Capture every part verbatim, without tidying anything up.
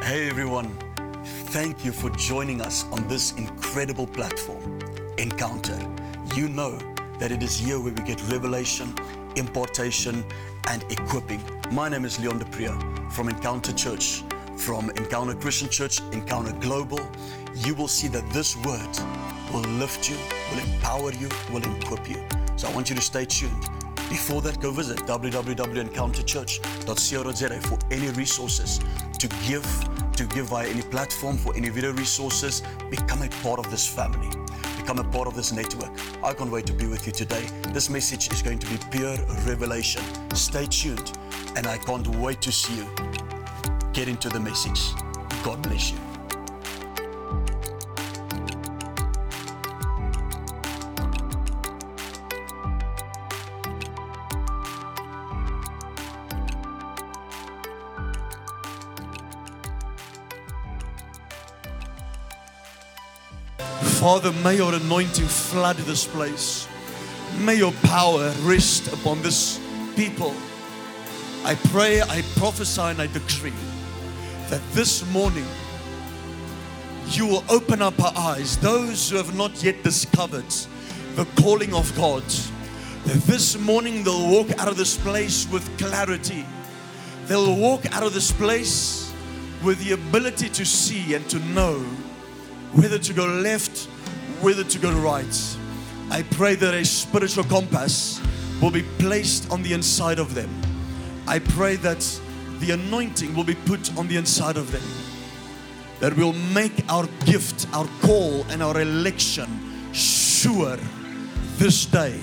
Hey everyone, thank you for joining us on this incredible platform, Encounter. You know that it is here where we get revelation, impartation, and equipping. My name is Leon de Prieur from Encounter Church, from Encounter Christian Church, Encounter Global. You will see that this word will lift you, will empower you, will equip you. So I want you to stay tuned. Before that, go visit w w w dot encounter church dot co dot z a for any resources to give, to give via any platform, for any video resources. Become a part of this family. Become a part of this network. I can't wait to be with you today. This message is going to be pure revelation. Stay tuned, and I can't wait to see you. Get into the message. God bless you. Father, may your anointing flood this place. May your power rest upon this people. I pray, I prophesy, and I decree that this morning you will open up our eyes, those who have not yet discovered the calling of God, that this morning they'll walk out of this place with clarity. They'll walk out of this place with the ability to see and to know whether to go left, whether to go right. I pray that a spiritual compass will be placed on the inside of them. I pray that the anointing will be put on the inside of them, that we'll make our gift, our call, and our election sure this day.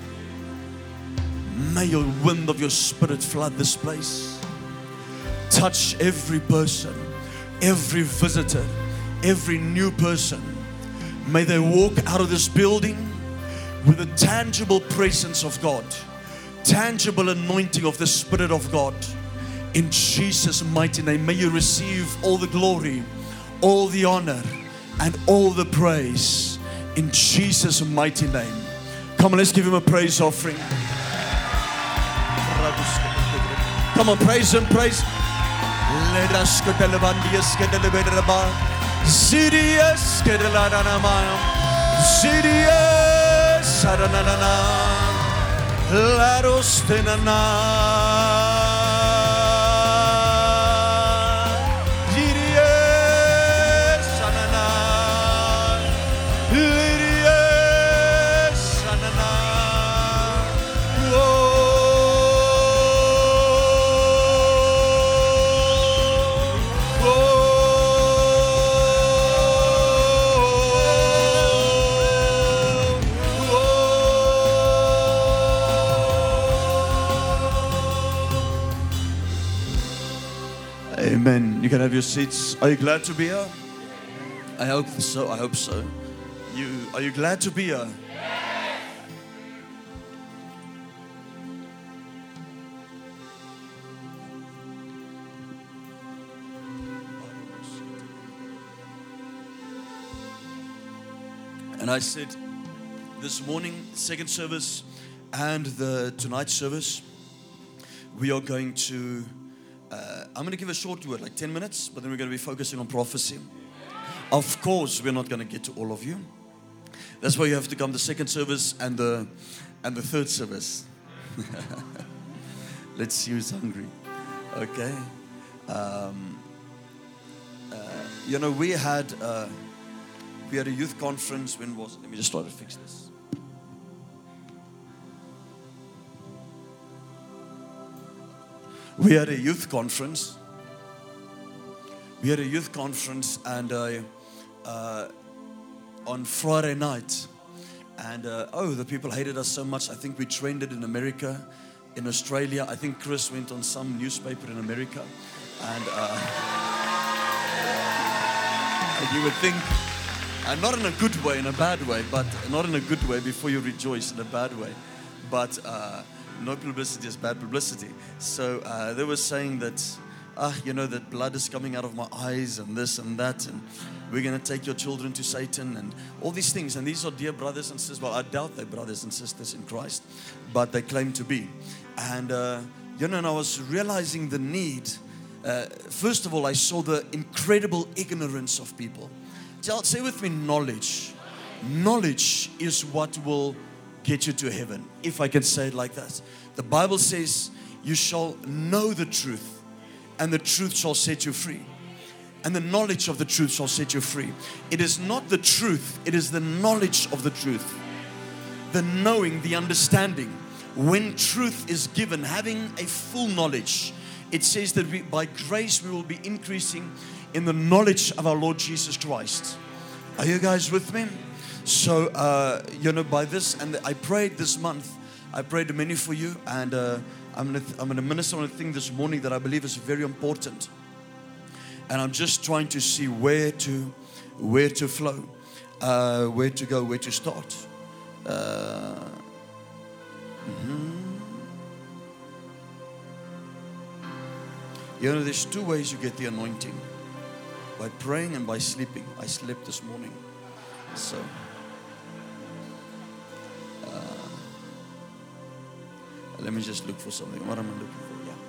May your wind of your spirit flood this place. Touch every person, every visitor, every new person. May they walk out of this building with a tangible presence of God, tangible anointing of the Spirit of God. In Jesus' mighty name, may you receive all the glory, all the honor, and all the praise. In Jesus' mighty name. Come on, let's give him a praise offering. Come on, praise him, praise. Let us go to the Levandias, get the Levandias. Sirius, Kedalanamaya, Sirius, Saranana, Laros Tenana, Sirius, Sanana, Lyrius, Sanana, Whoa. Amen. You can have your seats. Are you glad to be here? I hope so. I hope so. You are you glad to be here? Yes. And I said this morning, second service and the tonight service, we are going to Uh, I'm going to give a short word, like ten minutes, but then we're going to be focusing on prophecy. Of course, we're not going to get to all of you. That's why you have to come the second service and the and the third service. Let's see who's hungry. Okay. Um, uh, you know, we had uh, we had a youth conference. When was it? Let me just try to fix this. We had a youth conference. We had a youth conference, and uh, uh, on Friday night, and uh, oh, the people hated us so much. I think we trended in America, in Australia. I think Chris went on some newspaper in America, and, uh, and you would think, and not in a good way, in a bad way, but not in a good way. Before you rejoice, in a bad way, but. Uh, No publicity is bad publicity. So uh, they were saying that, ah, you know, that blood is coming out of my eyes and this and that, and we're going to take your children to Satan and all these things. And these are dear brothers and sisters. Well, I doubt they're brothers and sisters in Christ, but they claim to be. And, uh, you know, and I was realizing the need uh, first of all, I saw the incredible ignorance of people. Tell, say with me, knowledge. Knowledge is what will get you to heaven, if I can say it like that. The Bible says, you shall know the truth, and the truth shall set you free. And the knowledge of the truth shall set you free. It is not the truth, it is the knowledge of the truth. The knowing, the understanding. When truth is given, having a full knowledge, it says that we, by grace we will be increasing in the knowledge of our Lord Jesus Christ. Are you guys with me? So, uh, you know, by this, and I prayed this month, I prayed many for you, and uh, I'm going to I'm going to minister on a thing this morning that I believe is very important. And I'm just trying to see where to, where to flow, uh, where to go, where to start. Uh, mm-hmm. You know, there's two ways you get the anointing: by praying and by sleeping. I slept this morning, so. Uh, let me just look for something. What am I looking for? Yeah.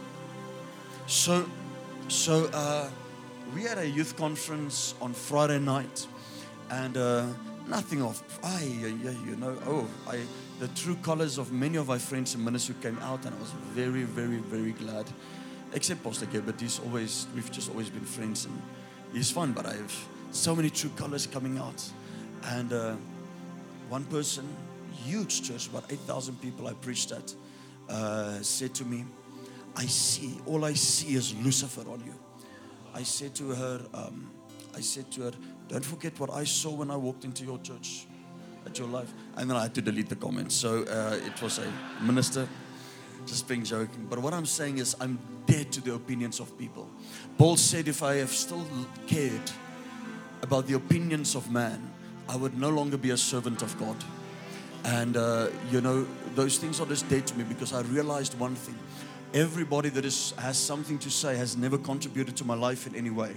So, so. Uh, We had a youth conference on Friday night, and uh, nothing of, I, you know, oh, I, the true colors of many of my friends and ministers who came out, and I was very, very, very glad. Except Pastor Gilbert, he's always, we've just always been friends, and he's fun. But I have so many true colors coming out, and uh, one person, huge church, about eight thousand people, I preached at, uh, said to me, "I see, all I see is Lucifer on you." I said to her, um, I said to her, "Don't forget what I saw when I walked into your church, at your life." And then I had to delete the comments. So uh, it was a minister, just being joking. But what I'm saying is, I'm dead to the opinions of people. Paul said, if I have still cared about the opinions of man, I would no longer be a servant of God. And uh, you know, those things are just dead to me, because I realized one thing. Everybody that is, has something to say has never contributed to my life in any way.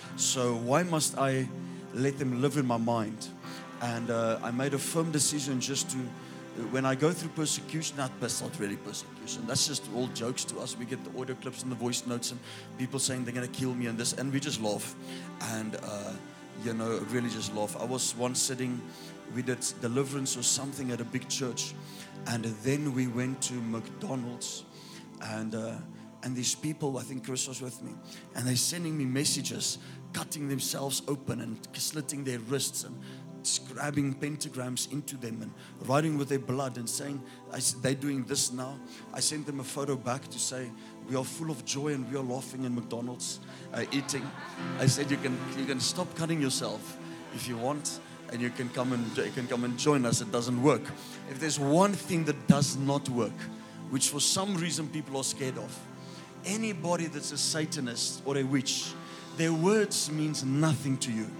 So why must I let them live in my mind? And uh, I made a firm decision just to, when I go through persecution, not, that's not really persecution. That's just all jokes to us. We get the audio clips and the voice notes and people saying they're going to kill me and this. And we just laugh. And, uh, you know, really just laugh. I was once sitting, we did deliverance or something at a big church. And then we went to McDonald's. And uh, and these people, I think Chris was with me, and they're sending me messages, cutting themselves open and slitting their wrists and grabbing pentagrams into them and writing with their blood and saying, I, they're doing this now. I sent them a photo back to say, we are full of joy and we are laughing in McDonald's, uh, eating. I said, you can you can stop cutting yourself if you want, and you can come and you can come and join us. It doesn't work. If there's one thing that does not work, which for some reason people are scared of, anybody that's a Satanist or a witch, their words means nothing to you.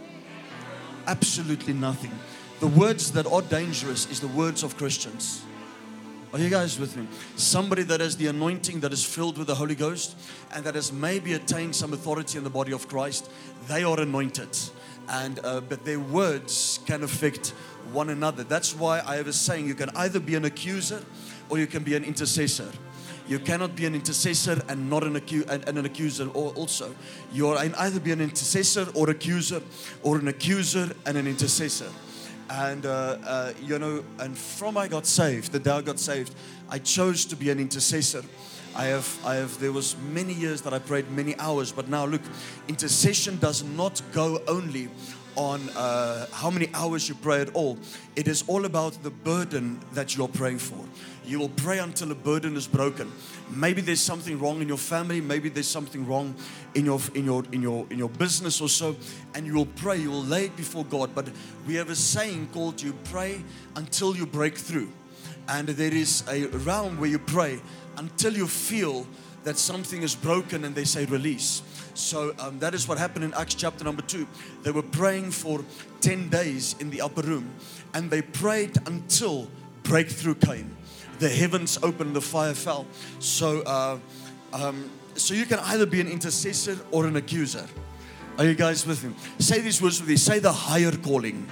Absolutely nothing. The words that are dangerous is the words of Christians. Are you guys with me? Somebody that has the anointing, that is filled with the Holy Ghost, and that has maybe attained some authority in the body of Christ, they are anointed. And uh, but their words can affect one another. That's why I have a saying, you can either be an accuser or you can be an intercessor. You cannot be an intercessor and not an, acu- and, and an accuser also. You are either be an intercessor or accuser, or an accuser and an intercessor. And, uh, uh, you know, and from I got saved, the day I got saved, I chose to be an intercessor. I have, I have, there was many years that I prayed many hours, but now look, intercession does not go only on uh, how many hours you pray at all. It is all about the burden that you're praying for. You will pray until the burden is broken. Maybe there's something wrong in your family. Maybe there's something wrong in your in your in your in your business or so, and you will pray. You will lay it before God. But we have a saying called, "You pray until you break through," and there is a realm where you pray until you feel that something is broken, and they say release. So um, that is what happened in Acts chapter number two. They were praying for ten days in the upper room, and they prayed until breakthrough came. The heavens opened, the fire fell. So, uh, um, so you can either be an intercessor or an accuser. Are you guys with me? Say these words with me. Say the higher calling.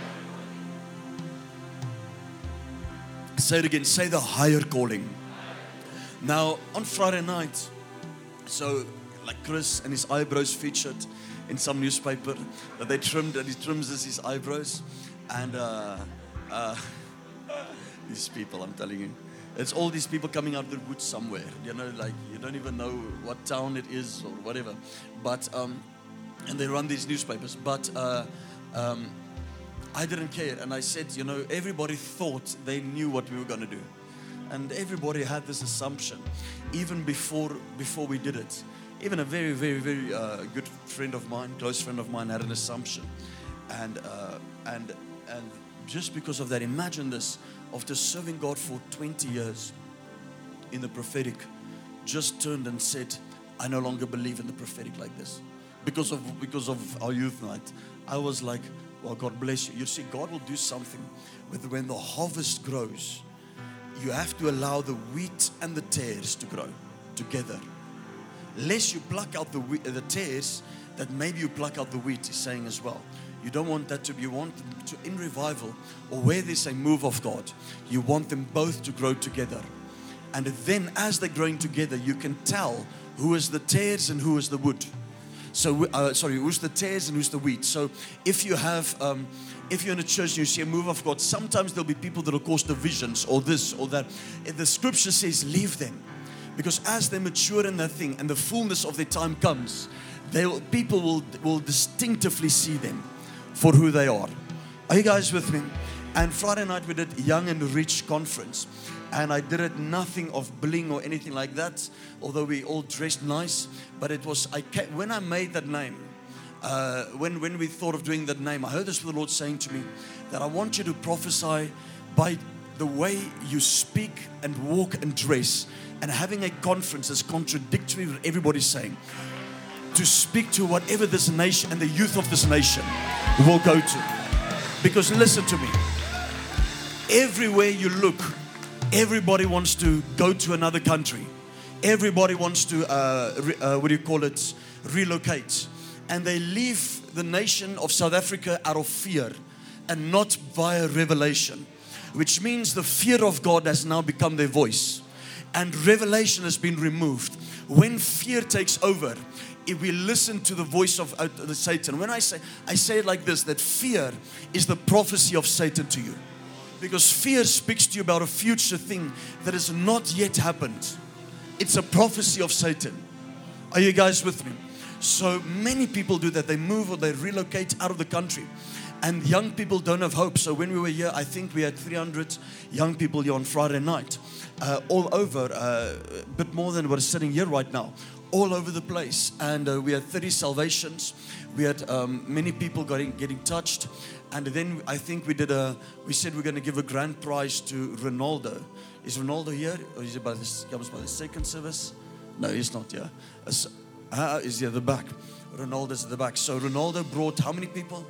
Say it again. Say the higher calling. Now, on Friday night, so like Chris and his eyebrows featured in some newspaper that they trimmed, and he trims his his eyebrows. And uh, uh, these people, I'm telling you, it's all these people coming out of the woods somewhere. You know, like you don't even know what town it is or whatever. But um, and they run these newspapers. But uh, um, I didn't care, and I said, you know, everybody thought they knew what we were going to do, and everybody had this assumption, even before before we did it. Even a very, very, very uh, good friend of mine, close friend of mine, had an assumption, and uh, and and just because of that, imagine this: after serving God for twenty years in the prophetic, just turned and said, "I no longer believe in the prophetic like this," because of because of our youth night. I was like, well, God bless you. You see, God will do something with when the harvest grows. You have to allow the wheat and the tares to grow together. Lest you pluck out the wheat, the tares, that maybe you pluck out the wheat, he's saying as well. You don't want that to be, you want them to, in revival, or where there's a move of God, you want them both to grow together. And then as they're growing together, you can tell who is the tares and who is the wood. So, uh, sorry, who's the tares and who's the wheat. So if you have, um, if you're in a church and you see a move of God, sometimes there'll be people that will cause divisions or this or that. The scripture says, leave them. Because as they mature in that thing and the fullness of their time comes, they will, people will, will distinctively see them for who they are. Are you guys with me? And Friday night we did Young and Rich Conference. And I did it nothing of bling or anything like that, although we all dressed nice. But it was, I came, when I made that name, uh, when, when we thought of doing that name, I heard this from the Lord saying to me that I want you to prophesy by the way you speak and walk and dress. And having a conference is contradictory with what everybody's saying. To speak to whatever this nation and the youth of this nation will go to. Because listen to me, everywhere you look, everybody wants to go to another country. Everybody wants to, uh, re, uh, what do you call it, relocate. And they leave the nation of South Africa out of fear and not via revelation. Which means the fear of God has now become their voice. And revelation has been removed. When fear takes over, if we listen to the voice of uh, the Satan. When I say, I say it like this, that fear is the prophecy of Satan to you. Because fear speaks to you about a future thing that has not yet happened. It's a prophecy of Satan. Are you guys with me? So many people do that. They move or they relocate out of the country. And young people don't have hope. So when we were here, I think we had three hundred young people here on Friday night. Uh, all over, uh, a bit more than what is sitting here right now. All over the place. And uh, we had thirty salvations. We had um, many people getting, getting touched. And then I think we did a, we said we're going to give a grand prize to Ronaldo. Is Ronaldo here? Or is he by the, comes by the second service? No, he's not here. Uh, is he at the back? Ronaldo's at the back. So Ronaldo brought how many people?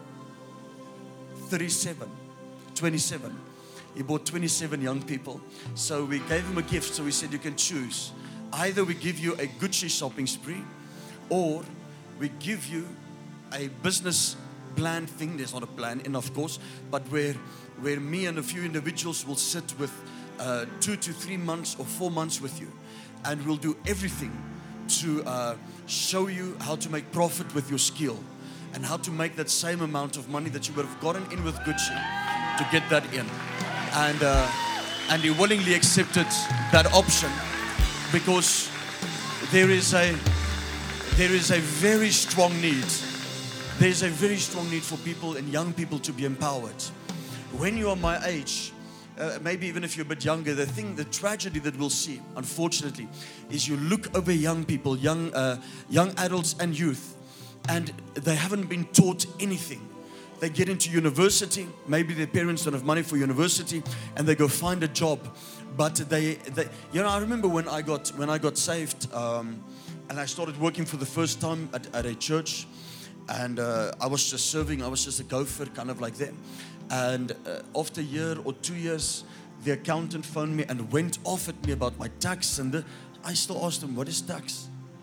thirty-seven. twenty-seven. He brought twenty-seven young people. So we gave him a gift. So we said you can choose. Either we give you a Gucci shopping spree, or we give you a business plan thing. There's not a plan in, of course, but where where me and a few individuals will sit with uh, two to three months or four months with you, and we'll do everything to uh, show you how to make profit with your skill, and how to make that same amount of money that you would have gotten in with Gucci to get that in. And uh, and he willingly accepted that option because there is a there is a very strong need. There's a very strong need for people and young people to be empowered. When you are my age, uh, maybe even if you're a bit younger, the thing, the tragedy that we'll see, unfortunately, is you look over young people, young, uh, young adults and youth, and they haven't been taught anything. They get into university, maybe their parents don't have money for university, and they go find a job. But they, they you know, I remember when I got when I got saved, um, and I started working for the first time at, at a church. And uh, I was just serving, I was just a gopher, kind of like them. And uh, after a year or two years, the accountant phoned me and went off at me about my tax. And the, I still asked him, what is tax?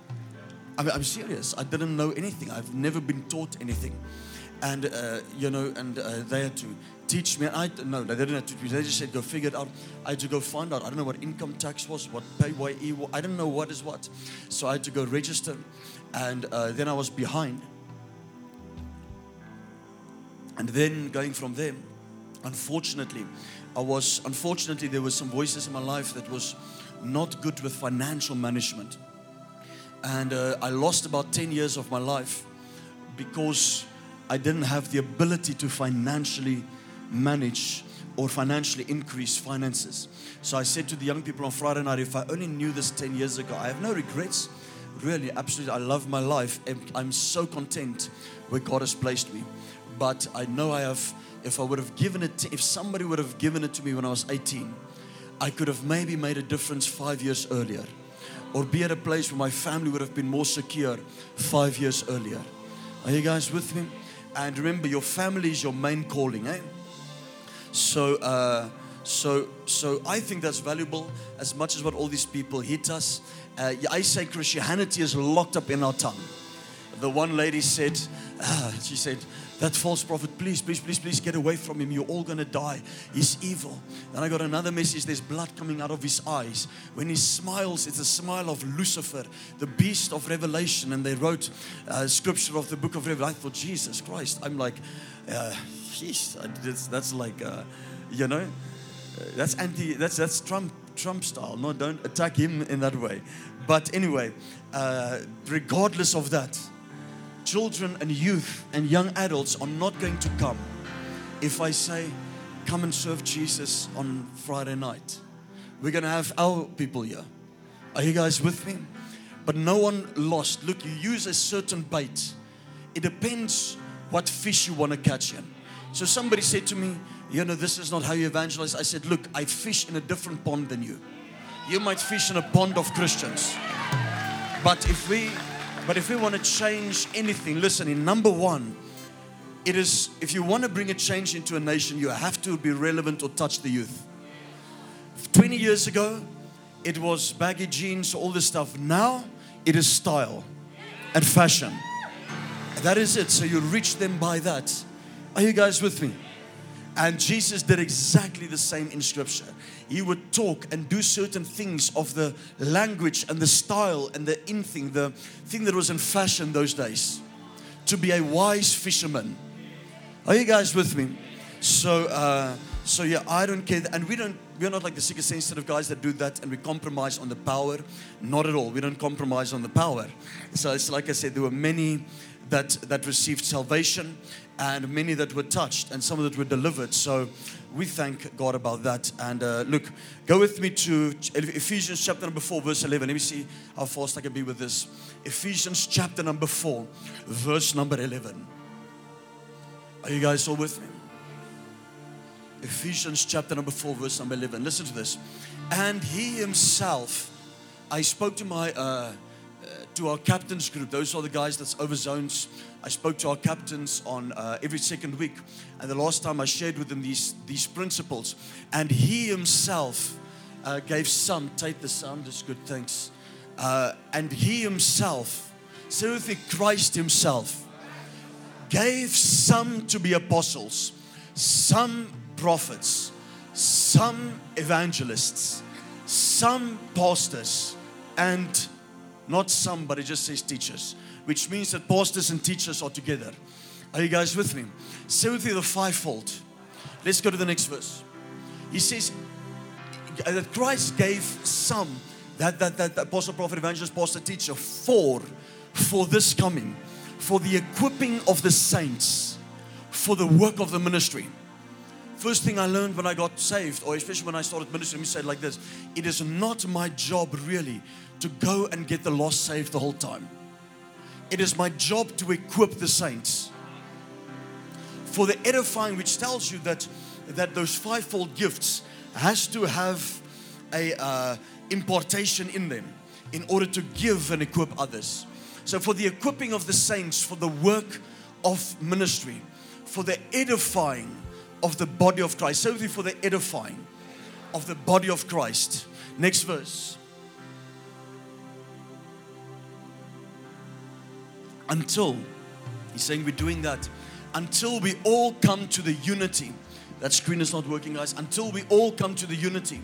I mean, I'm serious. I didn't know anything. I've never been taught anything. And, uh, you know, and uh, they had to teach me. And I no, they didn't have to teach me. They just said, go figure it out. I had to go find out. I don't know what income tax was, what pay Y E was. I didn't know what is what. So I had to go register. And uh, then I was behind. And then going from there, unfortunately, I was, unfortunately, there were some voices in my life that was not good with financial management. And uh, I lost about ten years of my life because I didn't have the ability to financially manage or financially increase finances. So I said to the young people on Friday night, if I only knew this ten years ago, I have no regrets. Really, absolutely, I love my life. I'm so content where God has placed me. But I know I have, if I would have given it, to, if somebody would have given it to me when I was eighteen, I could have maybe made a difference five years earlier. Or be at a place where my family would have been more secure five years earlier. Are you guys with me? And remember, your family is your main calling, eh? So, uh, so, so I think that's valuable as much as what all these people hit us. Uh, I say Christianity is locked up in our tongue. The one lady said, ah, she said, that false prophet, please, please, please, please get away from him. You're all going to die. He's evil. Then I got another message. There's blood coming out of his eyes. When he smiles, it's a smile of Lucifer, the beast of Revelation. And they wrote uh, scripture of the book of Revelation. I thought, Jesus Christ. I'm like, uh, geez, that's, that's like, uh, you know, uh, that's anti, that's, that's Trump, Trump style. No, don't attack him in that way. But anyway, uh, regardless of that, children and youth and young adults are not going to come if I say, come and serve Jesus on Friday night. We're going to have our people here. Are you guys with me? But no one lost. Look, you use a certain bait. It depends what fish you want to catch in. So somebody said to me, you know, this is not how you evangelize. I said, look, I fish in a different pond than you. You might fish in a pond of Christians. But if we... But if we want to change anything, listen, in number one, it is, if you want to bring a change into a nation, you have to be relevant or touch the youth. twenty years ago, it was baggy jeans, all this stuff. Now, it is style and fashion. That is it. So you reach them by that. Are you guys with me? And Jesus did exactly the same in Scripture. He would talk and do certain things of the language and the style and the in thing, the thing that was in fashion those days. To be a wise fisherman. Are you guys with me? So, uh, so yeah, I don't care. And we don't, we're not like the seeker sensitive guys that do that and we compromise on the power. Not at all. We don't compromise on the power. So it's like I said, there were many that, that received salvation and many that were touched and some that were delivered. So we thank God about that. And uh, look, go with me to Ephesians chapter number four, verse eleven. Let me see how fast I can be with this. Ephesians chapter number four, verse number eleven. Are you guys all with me? Ephesians chapter number four, verse number eleven. Listen to this. And he himself, I spoke to my, uh, uh, to our captains group. Those are the guys that's over zones. I spoke to our captains on uh, every second week. And the last time I shared with them these, these principles. And he himself uh, gave some. Take the sound, it's good, thanks. Uh, and he himself, say with me, Christ himself, gave some to be apostles, some prophets, some evangelists, some pastors, and not some, but it just says teachers. Which means that pastors and teachers are together. Are you guys with me? Say with me the fivefold. Let's go to the next verse. He says that Christ gave some, that, that, that, that apostle, prophet, evangelist, pastor, teacher, for, for this coming, for the equipping of the saints, for the work of the ministry. First thing I learned when I got saved, or especially when I started ministry, let me say it like this. It is not my job really to go and get the lost saved the whole time. It is my job to equip the saints for the edifying, which tells you that, that those fivefold gifts has to have a uh, impartation in them in order to give and equip others. So for the equipping of the saints, for the work of ministry, for the edifying of the body of Christ. So for the edifying of the body of Christ. Next verse. Until, he's saying we're doing that, until we all come to the unity That screen is not working, guys. Until we all come to the unity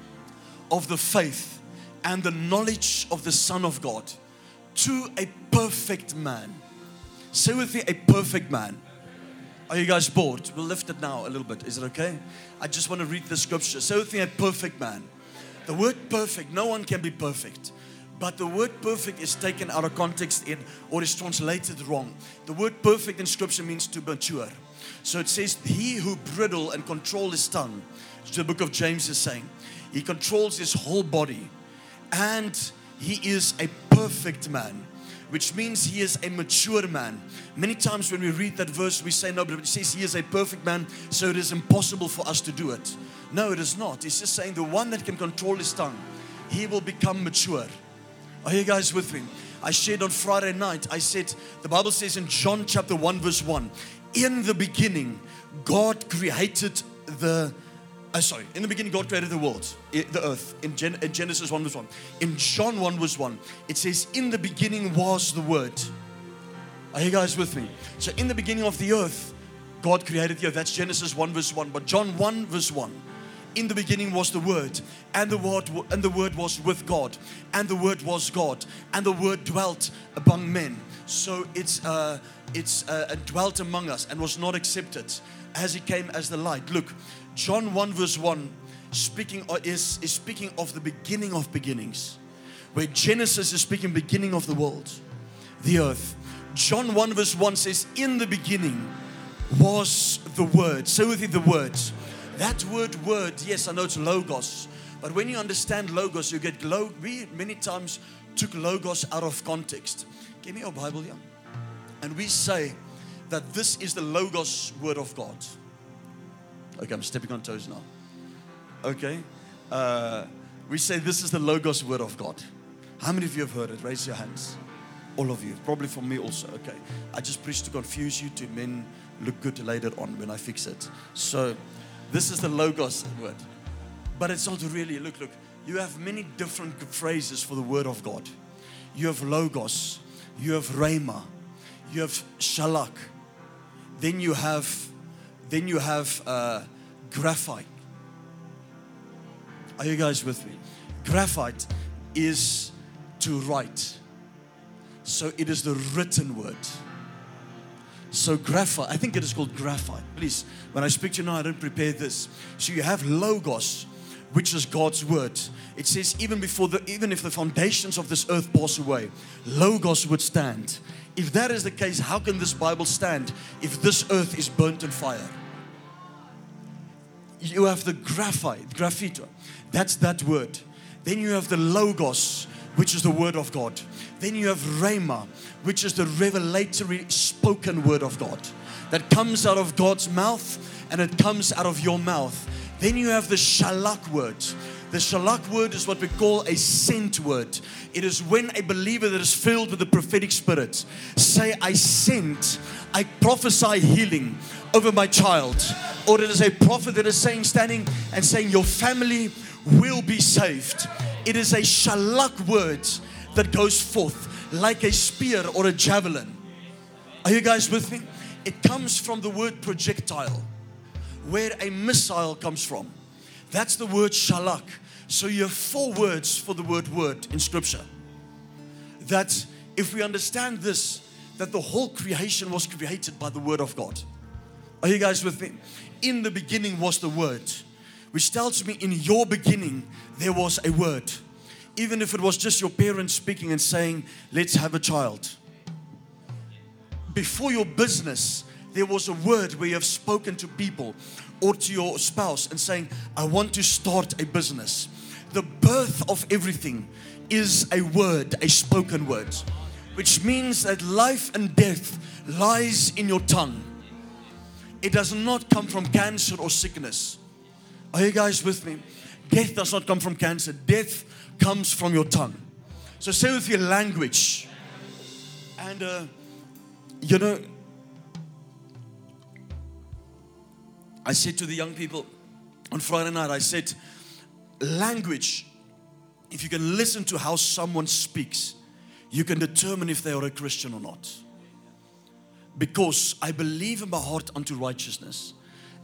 of the faith and the knowledge of the Son of God, to a perfect man. Say with me, a perfect man. Are you guys bored? We'll lift it now a little bit. Is it okay? I just want to read the scripture. Say with me, a perfect man. The word perfect, no one can be perfect. But the word perfect is taken out of context in, or is translated wrong. The word perfect in scripture means to mature. So it says, he who bridle and control his tongue, which the book of James is saying, he controls his whole body. And he is a perfect man, which means he is a mature man. Many times when we read that verse, we say, no, but it says he is a perfect man, so it is impossible for us to do it. No, it is not. It's just saying the one that can control his tongue, he will become mature. Are you guys with me? I shared on Friday night, I said, the Bible says in John chapter one verse one, in the beginning, God created the, uh, sorry, in the beginning God created the world, the earth, in, Gen- in Genesis one verse one. In John one verse one, it says, in the beginning was the Word. Are you guys with me? So in the beginning of the earth, God created the earth. That's Genesis one verse one. But John one verse one, in the beginning was the Word, and the Word and the Word was with God, and the Word was God, and the Word dwelt among men. So it's uh, it's uh, dwelt among us and was not accepted as He came as the light. Look, John one verse one speaking is is speaking of the beginning of beginnings, where Genesis is speaking beginning of the world, the earth. John one verse one says, in the beginning was the Word. Say with me, the Word. That word, word, yes, I know it's logos. But when you understand logos, you get, lo- we many times took logos out of context. Give me your Bible here. And we say that this is the logos word of God. Okay, I'm stepping on toes now. Okay. Uh, we say this is the logos word of God. How many of you have heard it? Raise your hands. All of you. Probably for me also. Okay. I just preached to confuse you, to men look good later on when I fix it. So, this is the logos word. But it's not really, look, look. You have many different phrases for the word of God. You have logos. You have rhema. You have shalak. Then you have, then you have uh, graphite. Are you guys with me? Graphite is to write. So it is the written word. So graphite, I think it is called graphite. Please, when I speak to you now, I don't prepare this. So you have logos, which is God's word. It says even before the, even if the foundations of this earth pass away, logos would stand. If that is the case, how can this Bible stand if this earth is burnt in fire? You have the graphite, graphito. That's that word. Then you have the logos, which is the word of God. Then you have rhema, which is the revelatory spoken word of God that comes out of God's mouth and it comes out of your mouth. Then you have the shalak word. The shalak word is what we call a sent word. It is when a believer that is filled with the prophetic spirit say, I sent, I prophesy healing over my child. Or it is a prophet that is saying, standing and saying, your family will be saved. It is a shalak word that goes forth like a spear or a javelin. Are you guys with me? It comes from the word projectile, where a missile comes from. That's the word shalak. So you have four words for the word word in scripture. That if we understand this, that the whole creation was created by the word of God. Are you guys with me? In the beginning was the word, which tells me in your beginning there was a word. Even if it was just your parents speaking and saying, let's have a child. Before your business, there was a word where you have spoken to people or to your spouse and saying, I want to start a business. The birth of everything is a word, a spoken word, which means that life and death lies in your tongue. It does not come from cancer or sickness. Are you guys with me? Death does not come from cancer. Death comes from your tongue. So say with your language. And uh, you know, I said to the young people on Friday night, I said, language, if you can listen to how someone speaks, you can determine if they are a Christian or not. Because I believe in my heart unto righteousness,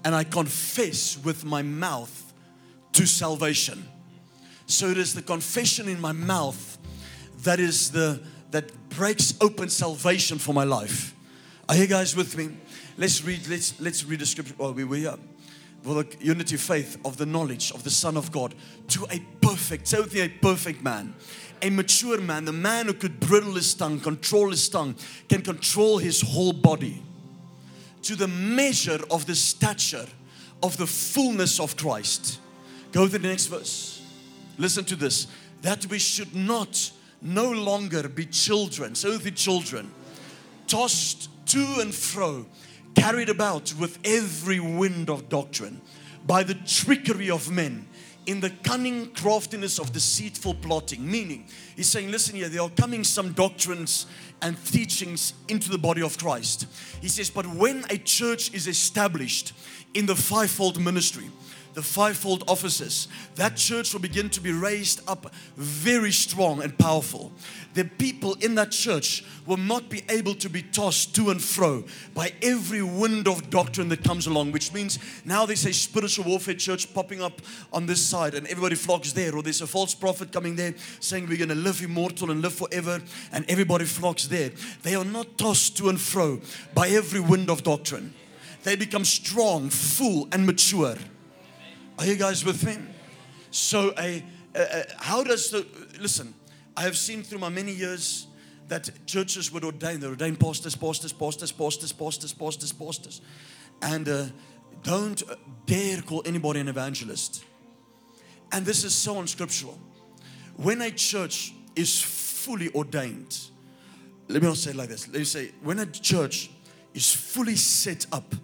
and I confess with my mouth to salvation. So it is the confession in my mouth that is the that breaks open salvation for my life. Are you guys with me? Let's read. Let's let's read the scripture. Oh, we were here. For the unity of faith of the knowledge of the Son of God to a perfect, say with me, a perfect man, a mature man, the man who could bridle his tongue, control his tongue, can control his whole body, to the measure of the stature of the fullness of Christ. Go to the next verse. Listen to this. That we should not no longer be children, so the children, tossed to and fro, carried about with every wind of doctrine, by the trickery of men, in the cunning craftiness of deceitful plotting. Meaning, he's saying, listen here, there are coming some doctrines and teachings into the body of Christ. He says, but when a church is established in the fivefold ministry, the fivefold offices, that church will begin to be raised up very strong and powerful. The people in that church will not be able to be tossed to and fro by every wind of doctrine that comes along, which means now there's a spiritual warfare church popping up on this side and everybody flocks there, or there's a false prophet coming there saying we're going to live immortal and live forever, and everybody flocks there. They are not tossed to and fro by every wind of doctrine. They become strong, full and mature. Are you guys with me? So, a, a, a, how does the, listen, I have seen through my many years that churches would ordain, they ordain pastors, pastors, pastors, pastors, pastors, pastors, pastors. And uh, don't dare call anybody an evangelist. And this is so unscriptural. When a church is fully ordained, let me not say it like this. Let me say, when a church is fully set up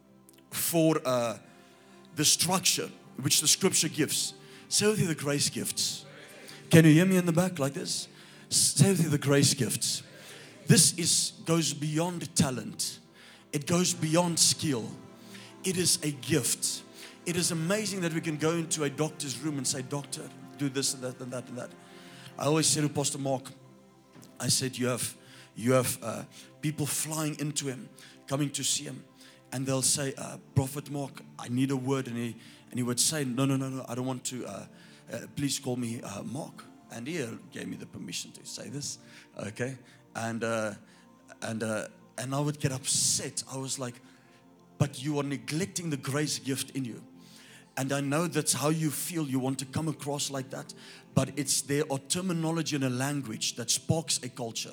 for uh, the structure which the scripture gives. Say with you the grace gifts. Can you hear me in the back like this? Say with you the grace gifts. This is goes beyond talent. It goes beyond skill. It is a gift. It is amazing that we can go into a doctor's room and say, doctor, do this and that and that and that. I always say to Pastor Mark, I said, you have, you have uh, people flying into him, coming to see him. And they'll say, uh, Prophet Mark, I need a word. And he, and he would say, no, no, no, no, I don't want to, uh, uh, please call me uh, Mark. And he gave me the permission to say this, okay? And uh, and uh, and I would get upset. I was like, but you are neglecting the grace gift in you. And I know that's how you feel. You want to come across like that. But it's there are terminology and a language that sparks a culture.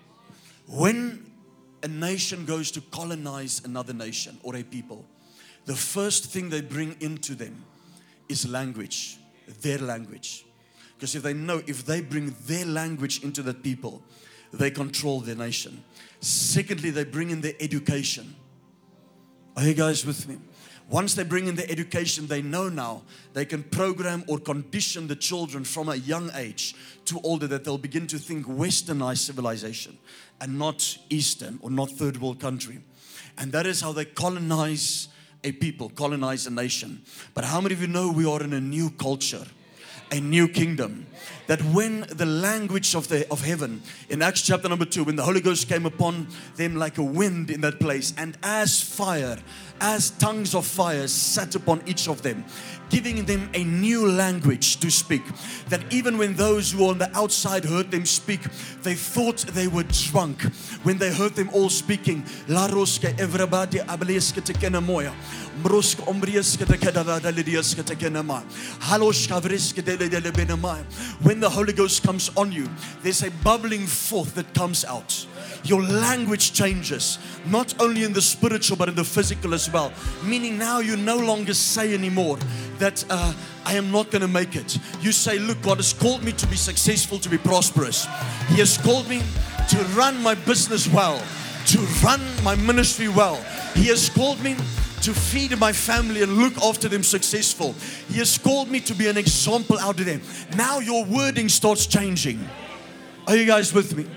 When a nation goes to colonize another nation or a people, the first thing they bring into them is language, their language. Because if they know, if they bring their language into that people, they control their nation. Secondly, they bring in their education. Are you guys with me? Once they bring in their education, they know now they can program or condition the children from a young age to older that they'll begin to think westernized civilization and not Eastern or not third world country. And that is how they colonize a people, colonize a nation. But how many of you know we are in a new culture? A new kingdom. That when the language of the of heaven, in Acts chapter number two, when the Holy Ghost came upon them like a wind in that place, and as fire, as tongues of fire sat upon each of them, giving them a new language to speak. That even when those who were on the outside heard them speak, they thought they were drunk. When they heard them all speaking, La Roske everybody ableske tekena moya. Brosk ombrieske tekena dalidieske tekena ma. Haloska vriske delidele benamai. When the Holy Ghost comes on you, there's a bubbling forth that comes out. Your language changes, not only in the spiritual but in the physical as well. Meaning now you no longer say anymore that uh, I am not going to make it. You say, look, God has called me to be successful, to be prosperous. He has called me to run my business well, to run my ministry well. He has called me to feed my family and look after them successful. He has called me to be an example out of them. Now your wording starts changing. Are you guys with me?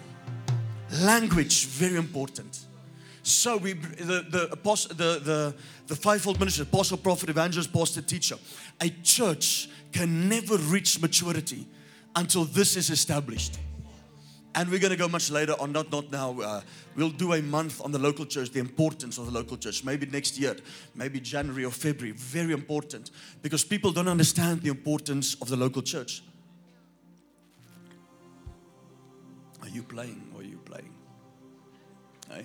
Language, very important. So we, the the apostle, the the the fivefold ministry, apostle, prophet, evangelist, pastor, teacher. A church can never reach maturity until this is established. And we're going to go much later on, not, not now. Uh, we'll do a month on the local church, the importance of the local church. Maybe next year, maybe January or February. Very important. Because people don't understand the importance of the local church. Are you playing or are you playing? Hey?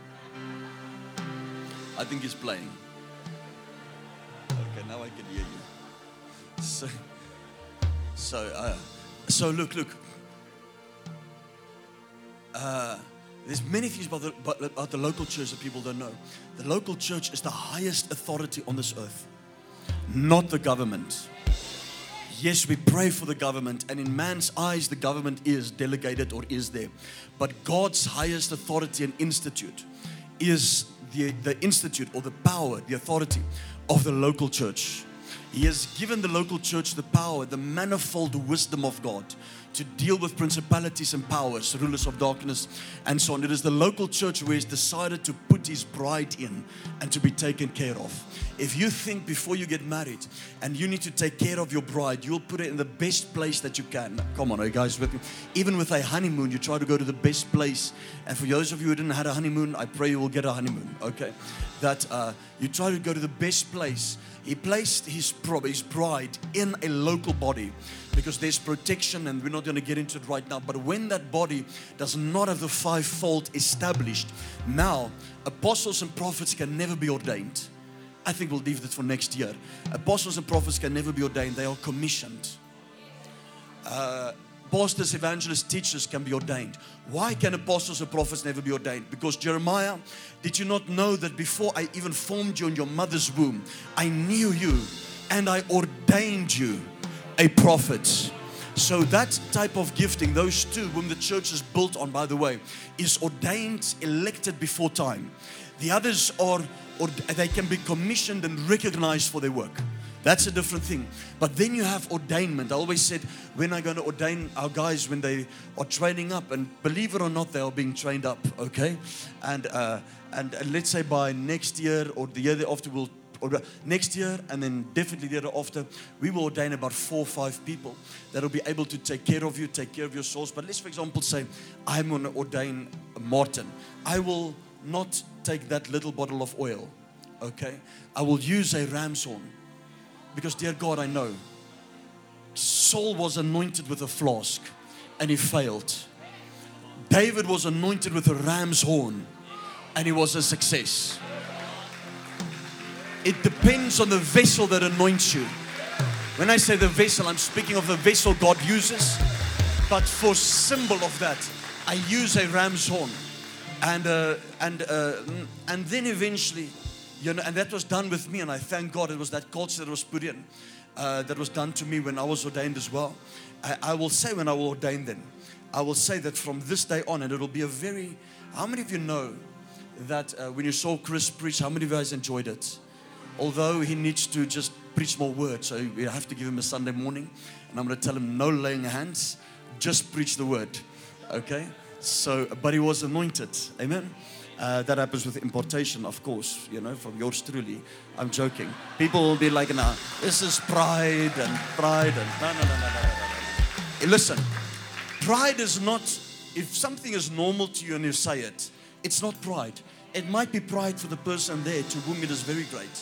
I think he's playing. Okay, now I can hear you. So, so, uh, so look, look. Uh, there's many things about the, about, about the local church that people don't know. The local church is the highest authority on this earth, not the government. Yes, we pray for the government, and in man's eyes, the government is delegated or is there. But God's highest authority and institute is the, the institute or the power, the authority of the local church. He has given the local church the power, the manifold wisdom of God to deal with principalities and powers, rulers of darkness, and so on. It is the local church where He's decided to put His bride in and to be taken care of. If you think before you get married and you need to take care of your bride, you'll put it in the best place that you can. Come on, are you guys with me? Even with a honeymoon, you try to go to the best place. And for those of you who didn't have a honeymoon, I pray you will get a honeymoon, okay? That uh, you try to go to the best place. He placed his, his bride in a local body because there's protection, and we're not going to get into it right now. But when that body does not have the fivefold established, now apostles and prophets can never be ordained. I think we'll leave that for next year. Apostles and prophets can never be ordained. They are commissioned. Uh, pastors, evangelists, teachers can be ordained. Why can apostles and prophets never be ordained? Because Jeremiah, did you not know that before I even formed you in your mother's womb, I knew you and I ordained you a prophet. So that type of gifting, those two whom the church is built on, by the way, is ordained, elected before time. The others are, or they can be commissioned and recognized for their work. That's a different thing. But then you have ordainment. I always said, when I'm going to ordain our guys when they are training up, and believe it or not, they are being trained up, okay? And uh, and, and let's say by next year or the year thereafter, we'll, or next year and then definitely the year after, we will ordain about four or five people that will be able to take care of you, take care of your souls. But let's, for example, say, I'm going to ordain Martin. I will not take that little bottle of oil, okay? I will use a ram's horn. Because, dear God, I know Saul was anointed with a flask and he failed. David was anointed with a ram's horn and he was a success. It depends on the vessel that anoints you. When I say the vessel, I'm speaking of the vessel God uses. But for symbol of that, I use a ram's horn. And, uh, and, uh, and then eventually, you know, and that was done with me, and I thank God it was that culture that was put in, uh, that was done to me when I was ordained as well. I, I will say when I will ordain them, I will say that from this day on, and it will be a very, how many of you know that uh, when you saw Chris preach, how many of you guys enjoyed it? Although he needs to just preach more words, so we have to give him a Sunday morning, and I'm going to tell him no laying hands, just preach the word, okay? So, but he was anointed, amen? Uh, that happens with importation, of course, you know, from yours truly. I'm joking. People will be like, no, this is pride and pride and no, no, no, no, no, no, no. Listen, pride is not, if something is normal to you and you say it, it's not pride. It might be pride for the person there to whom it is very great.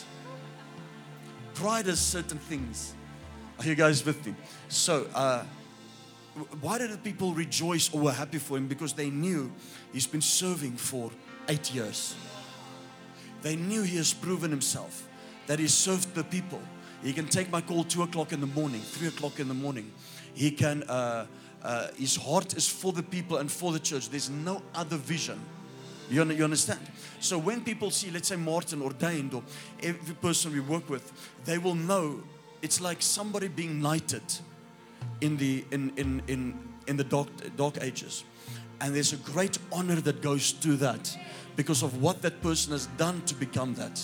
Pride is certain things. Are you guys with me? So, uh, why did people rejoice or were happy for him? Because they knew he's been serving for eight years. They knew he has proven himself, that he served the people. He can take my call two o'clock in the morning, three o'clock in the morning. He can, uh, uh, his heart is for the people and for the church. There's no other vision. You, you understand? So when people see, let's say Martin ordained, or every person we work with, they will know it's like somebody being knighted in the, in, in, in, in the dark, dark ages. And there's a great honor that goes to that because of what that person has done to become that.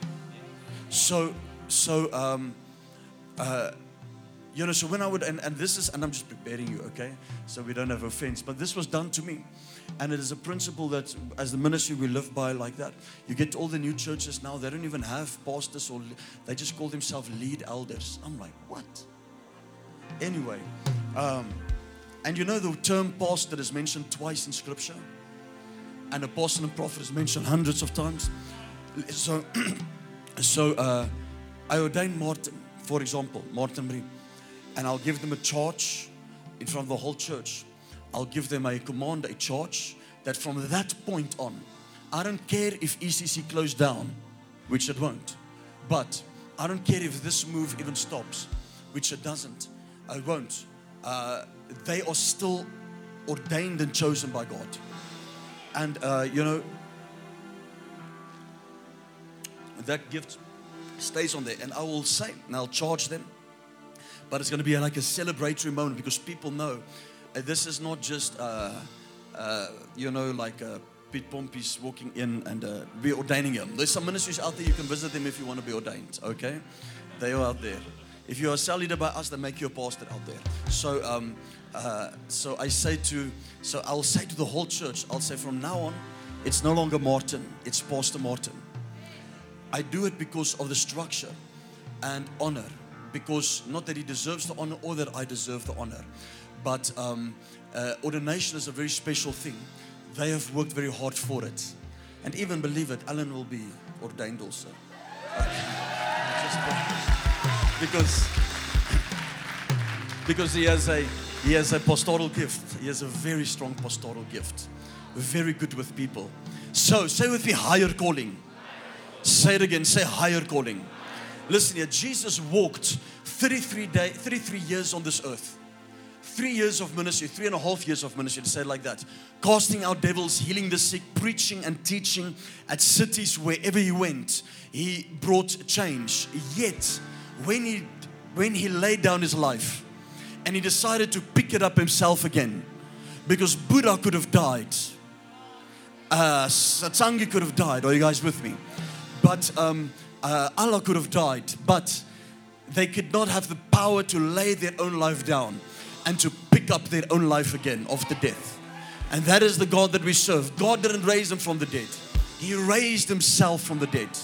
So, so, um, uh, you know, so when I would, and, and this is, and I'm just preparing you, okay? So we don't have offense, but this was done to me. And it is a principle that as the ministry we live by like that. You get to all the new churches now, they don't even have pastors or, they just call themselves lead elders. I'm like, what? Anyway, um, And you know the term pastor is mentioned twice in Scripture, and apostle and prophet is mentioned hundreds of times. So, so uh, I ordained Martin, for example, Martin Marie, and I'll give them a charge in front of the whole church. I'll give them a command, a charge, that from that point on, I don't care if E C C closed down, which it won't. But I don't care if this move even stops, which it doesn't. I won't. Uh, they are still ordained and chosen by God. And, uh, you know, that gift stays on there. And I will say, and I'll charge them. But it's going to be like a celebratory moment, because people know uh, this is not just, uh, uh, you know, like uh, Pete Pompey's walking in and uh, be ordaining him. There's some ministries out there, you can visit them if you want to be ordained, okay? They are out there. If you're a cell leader by us, they make you a pastor out there. So, um, uh, so I say to, so I'll say to the whole church, I'll say from now on, it's no longer Martin, it's Pastor Martin. I do it because of the structure and honor. Because not that he deserves the honor or that I deserve the honor, but um, uh, ordination is a very special thing. They have worked very hard for it, and even believe it, Alan will be ordained also. because because he has a he has a pastoral gift. He has a very strong pastoral gift. Very good with people. So say with me, higher calling. Say it again. Say higher calling. Listen here, Jesus walked thirty-three, day, thirty-three years on this earth. Three years of ministry, three and a half years of ministry, to say it like that. Casting out devils, healing the sick, preaching and teaching at cities wherever he went. He brought change. Yet, when he, when he laid down his life and he decided to pick it up himself again, because Buddha could have died. Uh, Satsangi could have died. Are you guys with me? But... Um, Uh, Allah could have died, but they could not have the power to lay their own life down and to pick up their own life again after death. And that is the God that we serve. God didn't raise him from the dead. He raised himself from the dead.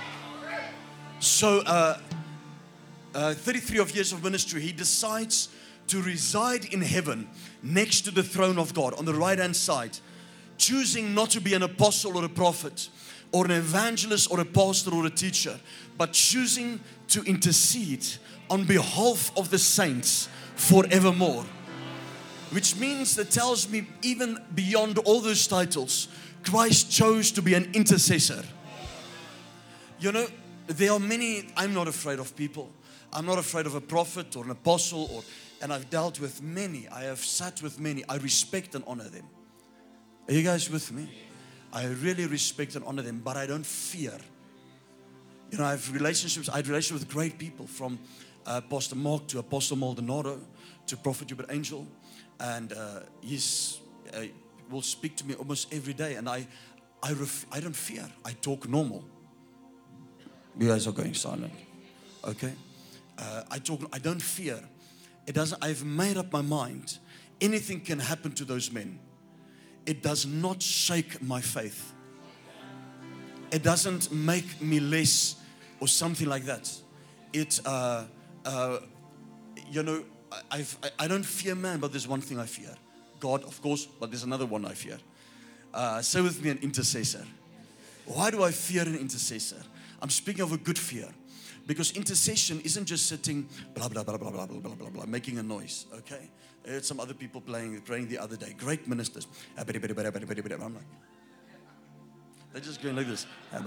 So, uh, uh, thirty-three of years of ministry, he decides to reside in heaven next to the throne of God on the right-hand side, choosing not to be an apostle or a prophet, or an evangelist or a pastor or a teacher, but choosing to intercede on behalf of the saints forevermore. Which means, that tells me, even beyond all those titles, Christ chose to be an intercessor. You know, there are many, I'm not afraid of people. I'm not afraid of a prophet or an apostle, or, and I've dealt with many. I have sat with many. I respect and honor them. Are you guys with me? I really respect and honor them, but I don't fear. You know, I have relationships, I have relationships with great people, from uh, Pastor Mark to Apostle Maldonado to Prophet Hubert Angel. And uh, he's, uh, will speak to me almost every day. And I, I, ref, I don't fear. I talk normal. You guys are going silent. Okay? Uh, I talk, I don't fear. It doesn't, I've made up my mind. Anything can happen to those men. It does not shake my faith. It doesn't make me less or something like that. It, uh, uh, you know, I've, I, I don't fear man, but there's one thing I fear. God, of course, but there's another one I fear. Uh, say with me, an intercessor. Why do I fear an intercessor? I'm speaking of a good fear. Because intercession isn't just sitting blah, blah, blah, blah, blah, blah, blah, blah, blah, making a noise, okay? I heard some other people playing, praying the other day. Great ministers. I'm like, they're just going like this.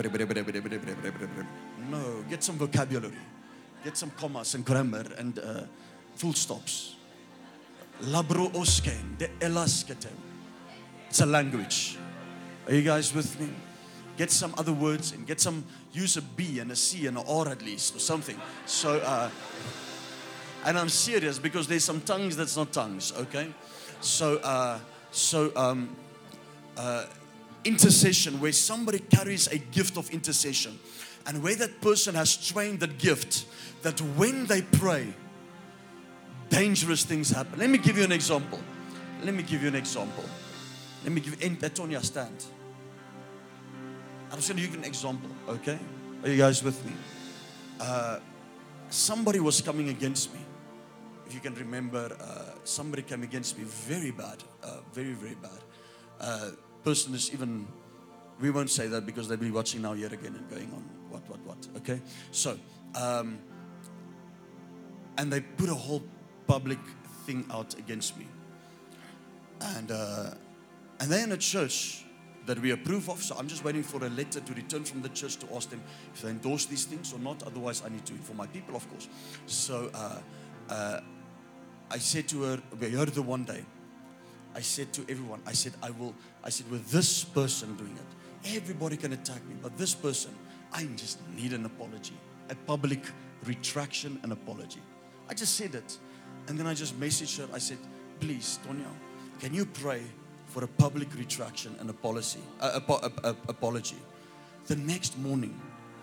No, get some vocabulary. Get some commas and grammar and uh, full stops. Labro osken, de elasketem. It's a language. Are you guys with me? Get some other words and get some, use a B and a C and an R at least or something. So, uh, and I'm serious, because there's some tongues that's not tongues, okay? So, uh, so um, uh, intercession, where somebody carries a gift of intercession, and where that person has trained that gift, that when they pray, dangerous things happen. Let me give you an example. Let me give you an example. Let me give you, Antonia, stand. I'm just going to give you an example, okay? Are you guys with me? Uh, somebody was coming against me. if you can remember, uh, somebody came against me very bad, uh, very, very bad. Uh, person is even, we won't say that because they'll be watching now yet again and going on, what, what, what, okay? So, um, and they put a whole public thing out against me. And, uh, and they're in a church that we approve of, so I'm just waiting for a letter to return from the church to ask them if they endorse these things or not. Otherwise, I need to inform my people, of course. So uh, uh, I said to her, we heard the one day, I said to everyone, I said, I will, I said, with this person doing it, everybody can attack me, but this person, I just need an apology, a public retraction and apology. I just said it. And then I just messaged her, I said, please, Tonya, can you pray for a public retraction and a policy, uh, a, a, a, apology? The next morning,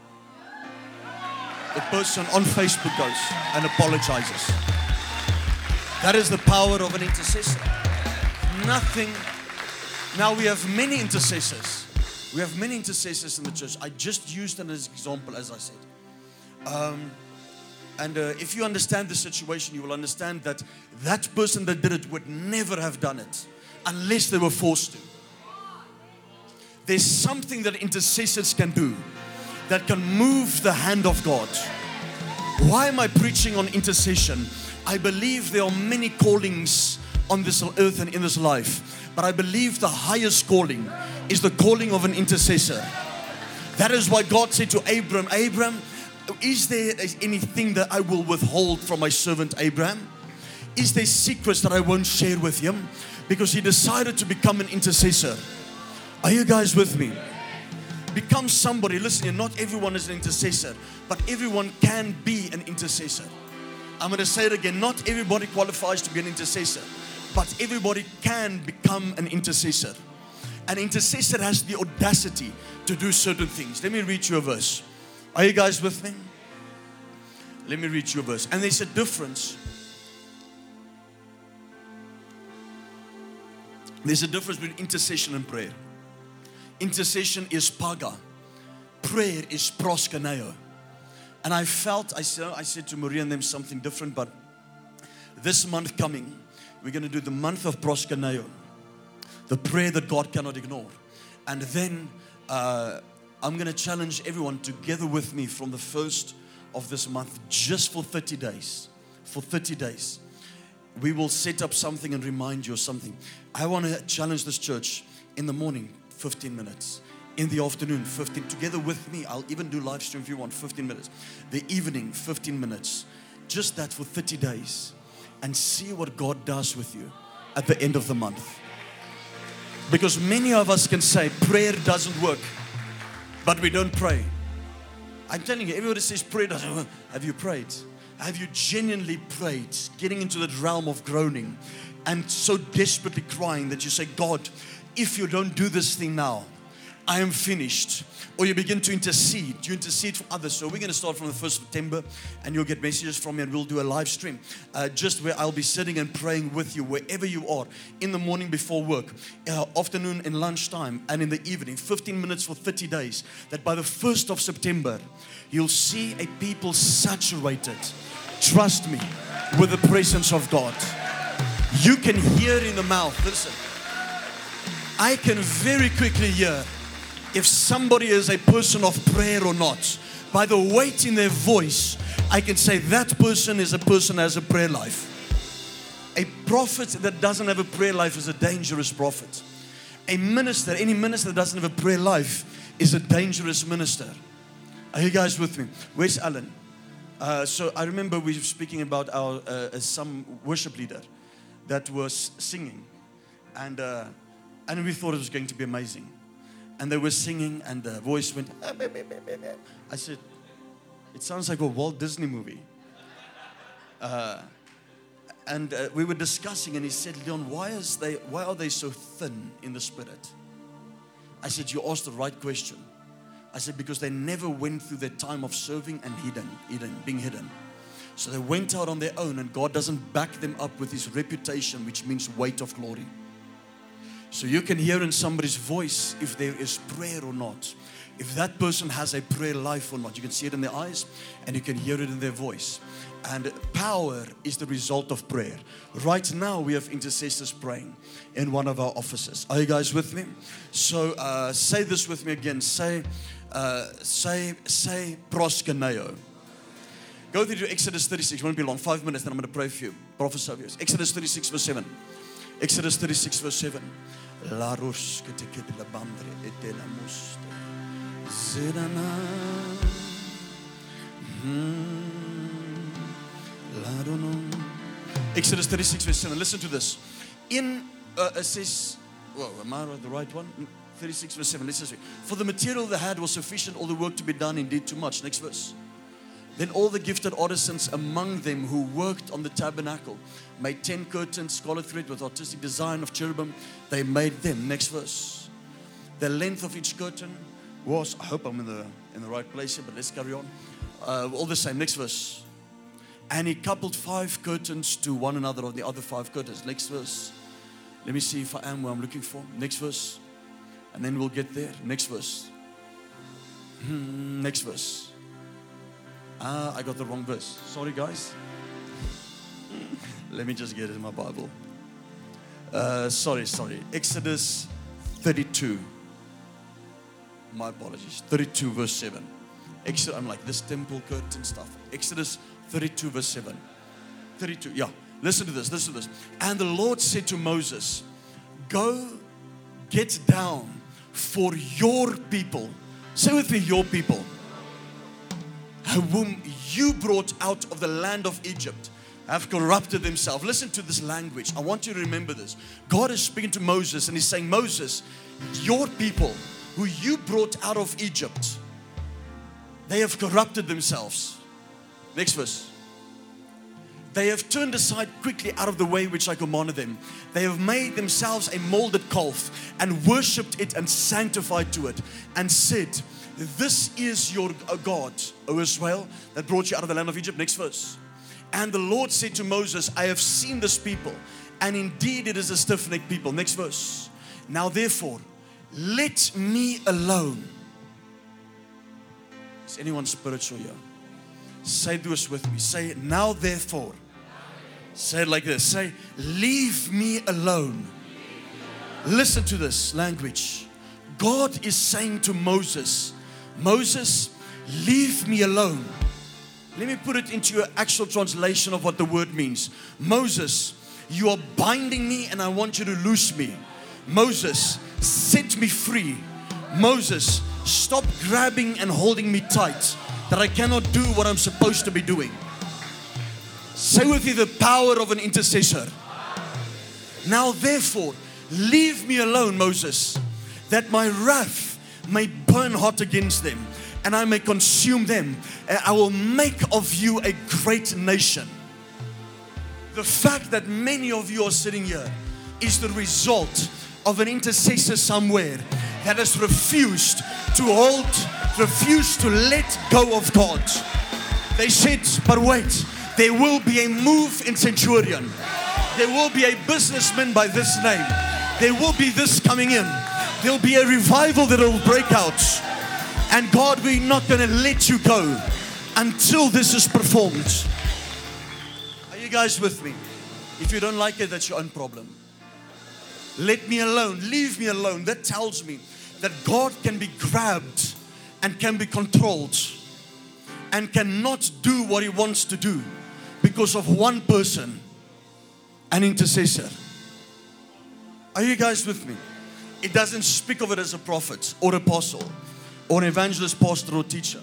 the person on Facebook goes and apologizes. That is the power of an intercessor. Nothing. Now we have many intercessors. We have many intercessors in the church. I just used them as an example, as I said. Um, and uh, if you understand the situation, you will understand that that person that did it would never have done it unless they were forced to. There's something that intercessors can do that can move the hand of God. Why am I preaching on intercession? I believe there are many callings on this earth and in this life, but I believe the highest calling is the calling of an intercessor. That is why God said to Abram, Abram, is there anything that I will withhold from my servant Abraham? Is there secrets that I won't share with him? Because he decided to become an intercessor. Are you guys with me? Become somebody. Listen here, not everyone is an intercessor, but everyone can be an intercessor. I'm going to say it again. Not everybody qualifies to be an intercessor, but everybody can become an intercessor. An intercessor has the audacity to do certain things. Let me read you a verse. Are you guys with me? Let me read you a verse. And there's a difference. There's a difference between intercession and prayer. Intercession is paga. Prayer is proskuneo. And I felt, I said, I said to Maria and them something different, but this month coming, we're going to do the month of proskuneo. The prayer that God cannot ignore. And then uh, I'm going to challenge everyone together with me from the first of this month, just for thirty days. For thirty days. We will set up something and remind you of something. I want to challenge this church in the morning, fifteen minutes. In the afternoon, fifteen. Together with me, I'll even do live stream if you want, fifteen minutes. The evening, fifteen minutes. Just that for thirty days. And see what God does with you at the end of the month. Because many of us can say prayer doesn't work, but we don't pray. I'm telling you, everybody says prayer doesn't work. Have you prayed? Have you genuinely prayed, getting into that realm of groaning and so desperately crying that you say, God, if you don't do this thing now, I am finished. Or you begin to intercede. You intercede for others. So we're going to start from the first of September, and you'll get messages from me, and we'll do a live stream. Uh, just where I'll be sitting and praying with you wherever you are. In the morning before work, uh, afternoon and lunchtime, and in the evening. fifteen minutes for thirty days. That by the first of September, you'll see a people saturated. Trust me, with the presence of God. You can hear in the mouth. Listen. I can very quickly hear if somebody is a person of prayer or not. By the weight in their voice, I can say that person is a person that has a prayer life. A prophet that doesn't have a prayer life is a dangerous prophet. A minister, any minister that doesn't have a prayer life is a dangerous minister. Are you guys with me? Where's Alan? Uh, so I remember we were speaking about our uh, some worship leader that was singing. And, uh, and we thought it was going to be amazing. And they were singing, and the voice went, ah, bah, bah, bah, bah. I said, it sounds like a Walt Disney movie. Uh, and uh, we were discussing, and he said, Leon, why, is they, why are they so thin in the spirit? I said, you asked the right question. I said, because they never went through their time of serving and hidden, hidden, being hidden. So they went out on their own, and God doesn't back them up with His reputation, which means weight of glory. So you can hear in somebody's voice if there is prayer or not. if that person has a prayer life or not. You can see it in their eyes and you can hear it in their voice. And power is the result of prayer. Right now we have intercessors praying in one of our offices. Are you guys with me? So uh, say this with me again. Say, uh, say, say proskuneo. Go through to Exodus thirty-six. It won't be long. Five minutes, then I'm going to pray for you. Prophesy for you. Exodus thirty-six verse seven. Exodus thirty-six verse seven. La rus keteked la bandre etela muste. Zedana. La dono. Exodus thirty-six verse seven. Listen to this. In uh, it says, well, am I the right one? thirty-six verse seven. Listen to it. For the material they had was sufficient, all the work to be done, indeed too much. Next verse. Then all the gifted artisans among them who worked on the tabernacle made ten curtains, scarlet thread with artistic design of cherubim. They made them. Next verse. The length of each curtain was, I hope I'm in the in the right place here, but let's carry on. Uh, all the same. Next verse. And he coupled five curtains to one another of the other five curtains. Next verse. Let me see if I am where I'm looking for. Next verse. And then we'll get there. Next verse. Hmm, next verse. Ah, I got the wrong verse. Sorry, guys. Let me just get it in my Bible. Uh, sorry, sorry. Exodus thirty-two. My apologies. thirty-two verse seven. Exodus, I'm like, this temple curtain stuff. Exodus thirty-two verse seven. thirty-two, yeah. Listen to this, listen to this. And the Lord said to Moses, go get down for your people. Say with me, your people. Whom you brought out of the land of Egypt have corrupted themselves. Listen to this language. I want you to remember this. God is speaking to Moses and he's saying, Moses, your people who you brought out of Egypt, they have corrupted themselves. Next verse. They have turned aside quickly out of the way which I commanded them. They have made themselves a molded calf and worshipped it and sanctified to it and said, this is your God, O Israel, that brought you out of the land of Egypt. Next verse. And the Lord said to Moses, I have seen this people, and indeed it is a stiff-necked people. Next verse. Now therefore, let me alone. Is anyone spiritual here? Say this with me. Say, now therefore. Say it like this. Say, leave me alone. Listen to this language. God is saying to Moses, Moses, leave me alone. Let me put it into your actual translation of what the word means. Moses, you are binding me and I want you to loose me. Moses, set me free. Moses, stop grabbing and holding me tight that I cannot do what I'm supposed to be doing. Say with me the power of an intercessor. Now therefore, leave me alone, Moses, that my wrath may burn hot against them, and I may consume them, and I will make of you a great nation. The fact that many of you are sitting here is the result of an intercessor somewhere that has refused to hold, refused to let go of God. They said, but wait, there will be a move in Centurion. There will be a businessman by this name. There will be this coming in. There will be a revival that will break out. And God, we're not going to let you go until this is performed. Are you guys with me? If you don't like it, that's your own problem. Let me alone. Leave me alone. That tells me that God can be grabbed and can be controlled and cannot do what He wants to do because of one person, an intercessor. Are you guys with me? It doesn't speak of it as a prophet or apostle or an evangelist, pastor or teacher.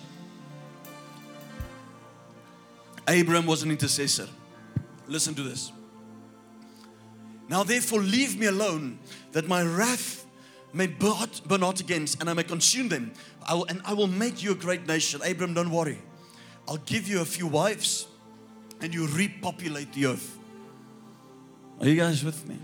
Abraham was an intercessor. Listen to this. Now therefore leave me alone, that my wrath may burn out against, and I may consume them. I will, and I will make you a great nation. Abraham, don't worry. I'll give you a few wives and you repopulate the earth. Are you guys with me?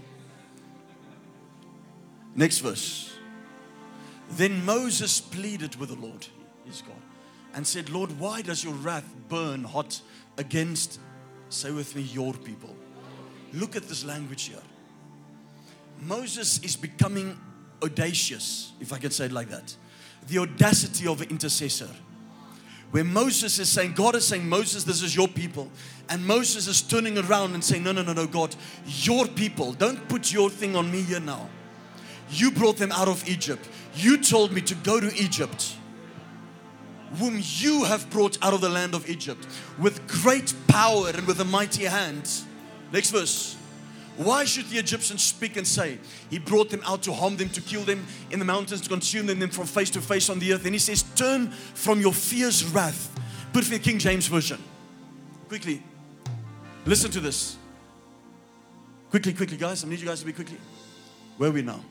Next verse. Then Moses pleaded with the Lord, his God, and said, Lord, why does your wrath burn hot against, say with me, your people? Look at this language here. Moses is becoming audacious, if I can say it like that. the audacity of an intercessor. Where Moses is saying, God is saying, Moses, this is your people. And Moses is turning around and saying, no, no, no, no, God, your people. Don't put your thing on me here now. You brought them out of Egypt. You told me to go to Egypt, whom you have brought out of the land of Egypt, with great power and with a mighty hand. Next verse. Why should the Egyptians speak and say, He brought them out to harm them, to kill them in the mountains, to consume them from face to face on the earth? And He says, turn from your fierce wrath. Put for the King James Version. Quickly. Listen to this. Quickly, quickly, guys. I need you guys to be quickly. Where are we now?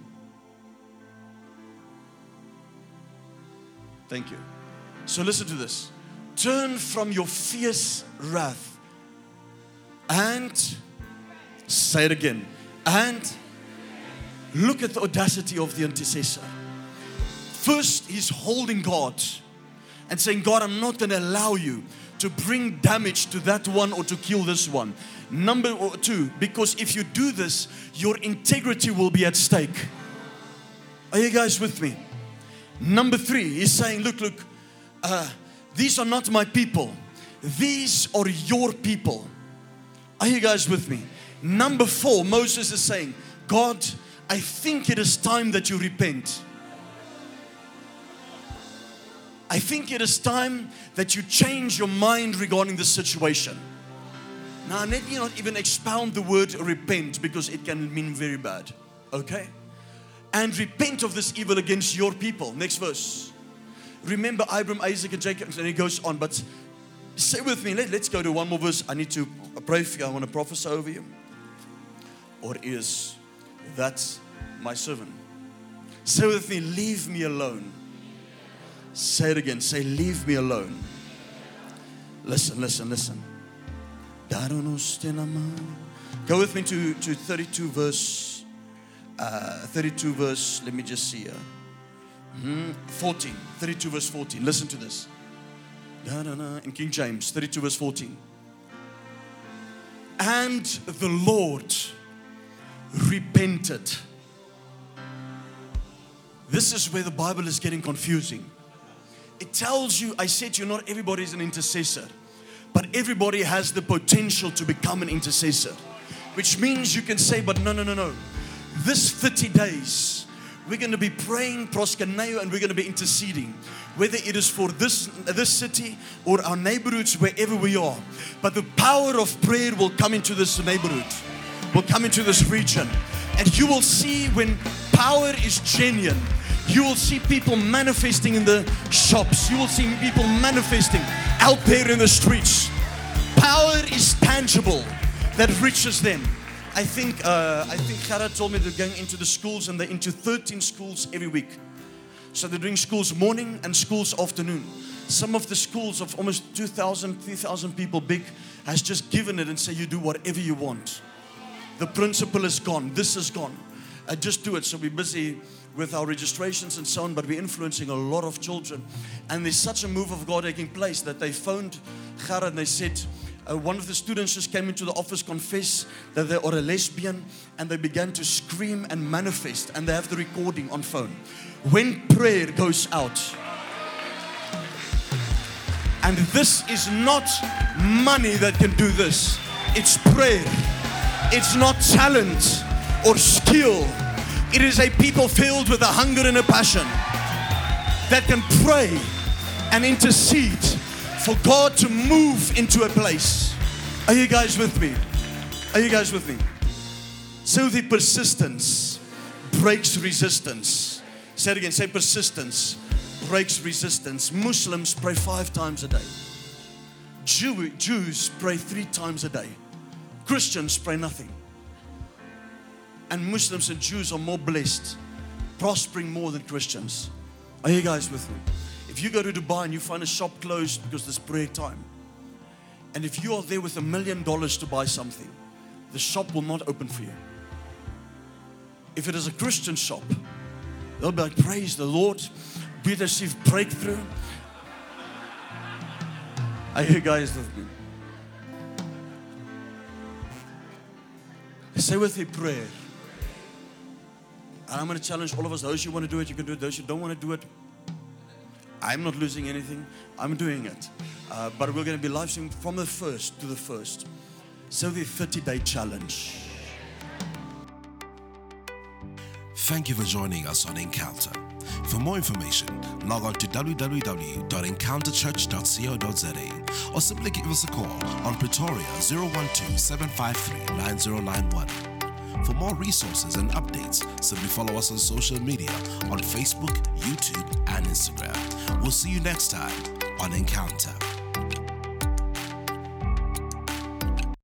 Thank you. So listen to this. Turn from your fierce wrath and say it again. And look at the audacity of the intercessor. First, he's holding God and saying, God, I'm not going to allow you to bring damage to that one or to kill this one. Number two, because if you do this, your integrity will be at stake. Are you guys with me? Number three, he's saying, look, look, uh, these are not my people. These are your people. Are you guys with me? Number four, Moses is saying, God, I think it is time that you repent. I think it is time that you change your mind regarding the situation. Now, let me not even expound the word repent because it can mean very bad. Okay? And repent of this evil against your people. Next verse. Remember Abraham, Isaac, and Jacob. And he goes on. But say with me, let, let's go to one more verse. I need to pray for you. I want to prophesy over you. Or is that my servant? Say with me, leave me alone. Say it again. Say, leave me alone. Listen, listen, listen. Go with me to, to thirty-two verse. Uh, thirty-two verse. Let me just see here. Mm-hmm. fourteen. thirty-two verse fourteen. Listen to this. In King James, thirty-two verse fourteen. And the Lord repented. This is where the Bible is getting confusing. It tells you, I said to you, not everybody is an intercessor, but everybody has the potential to become an intercessor. Which means you can say, but no, no, no, no. This thirty days, we're going to be praying proskuneo and we're going to be interceding. Whether it is for this, this city or our neighborhoods, wherever we are. But the power of prayer will come into this neighborhood. Will come into this region. And you will see when power is genuine, you will see people manifesting in the shops. You will see people manifesting out there in the streets. Power is tangible that reaches them. I think uh, I think Gerard told me they're going into the schools and they're into thirteen schools every week. So they're doing schools morning and schools afternoon. Some of the schools of almost two thousand, three thousand people big has just given it and say you do whatever you want. The principle is gone. This is gone. Uh, just do it. So we're busy with our registrations and so on, but we're influencing a lot of children. And there's such a move of God taking place that they phoned Gerard and they said, uh, one of the students just came into the office, confessed that they are a lesbian, and they began to scream and manifest, and they have the recording on phone. When prayer goes out, and this is not money that can do this, it's prayer. It's not talent or skill. It is a people filled with a hunger and a passion that can pray and intercede for God to move into a place. Are you guys with me? Are you guys with me? So the persistence breaks resistance. Say it again. Say persistence breaks resistance. Muslims pray five times a day. Jew, Jews pray three times a day. Christians pray nothing. And Muslims and Jews are more blessed, prospering more than Christians. Are you guys with me? If you go to Dubai and you find a shop closed because there's prayer time, and if you are there with a million dollars to buy something, the shop will not open for you. If it is a Christian shop, they'll be like, praise the Lord, we receive breakthrough. Are you guys with me? Say with me, prayer. And I'm going to challenge all of us. Those who want to do it, you can do it. Those who don't want to do it, I'm not losing anything. I'm doing it. Uh, but we're going to be live streaming from the first to the first. So the thirty-day challenge. Thank you for joining us on Encounter. For more information, log on to w w w dot encounter church dot co dot z a or simply give us a call on Pretoria zero one two, seven five three, nine zero nine one. For more resources and updates, simply follow us on social media on Facebook, YouTube, and Instagram. We'll see you next time on Encounter.